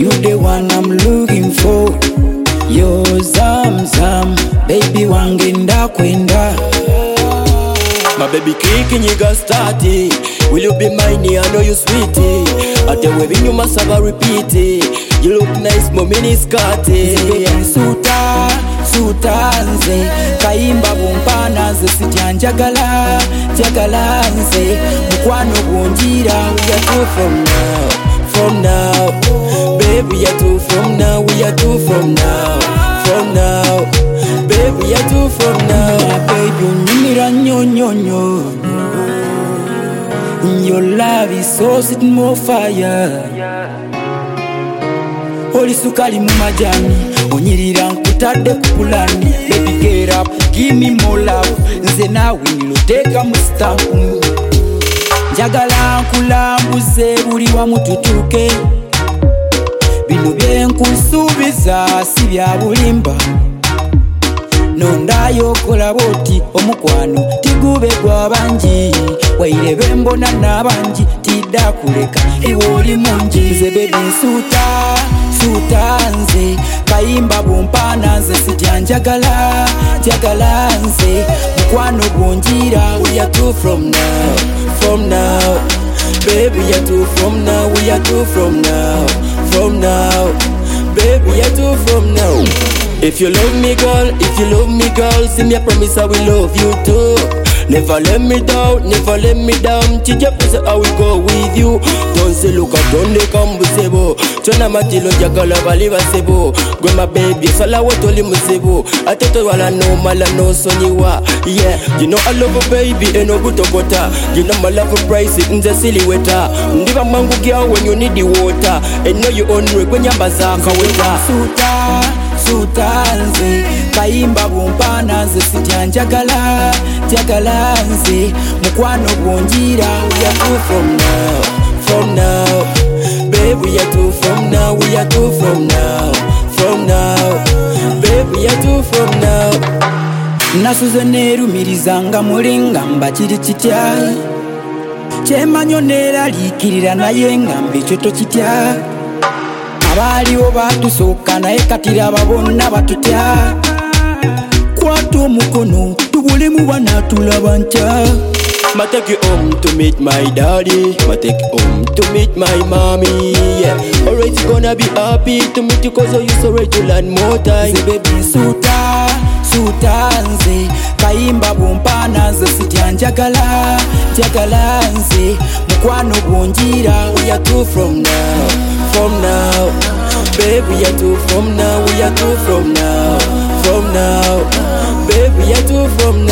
You the one I'm looking for. Yo Zam Zam, baby wange ndakwenda. My baby kicking you got started. Will you be mine? I know you sweetie. I tell you you must have a repeat it. You look nice, my mini skirty. Suta nze kayimba bumpana nze sitya njagala nze mukwano gunjira. We are two from now, baby we are two from now, we are two from now, baby we are two from now. Baby unyumira nyonyonyo, your love is so sweet, more fire. Oli sukali mu majani, onyirira nkutadde ku pulani. Baby get up, give me more love. Nze nawe niloteka mu stamp. Njagala nkulambuze buli wamu tutuuke. Bino bye nkusuubiza si bya bulimba. Nondayo kola boti omukwano tigube gwa bangi. Wairebe mbona n'abangi tidda kuleka iwe oli mungi. Nze baby suta nze kayimba bumpana nze sitya njagala nze mukwano gunjira. We are two from now, baby we are two from now, we are two from now, baby we are two from now. If you love me girl, see me I promise I will love you too. Never let me down, Chija pussy I will go with you. Don't say look up, don't they come busebo. Chona matilo jagala baliva sebo. Go my baby, sala watoli musebo. Ateto wala no mala no soniwa. Yeah, you know I love a baby and no buto bota. You know my love for price it in the silhouette. Ndiva mangu girl when you need the water. And know you own when you bazaka weta. Suta nze kayimba bumpana nze sitya njagala nze mukwano gunjira. We are two from now, baby we are two from now, we are two from now, baby we are two from now. Nasuze nerumiriza nga mulinga mba kiri kitya. Kyemanyo neraliikirira naye ngamba ekyo tokitya. Abaliwo batusooka naye katira babonna batutya. Kwata omukono tubulemu banatulaba ntya. Ma take you home to meet my daddy, ma take you home to meet my mommy. Yeah, alright you gonna be happy to meet you cause you so ready to learn more time. Nze baby suta nze kayimba bumpana nze sitya njagala nze mukwano gunjira. We are two from now, baby we are two from now, we are two from now, baby we are two from now.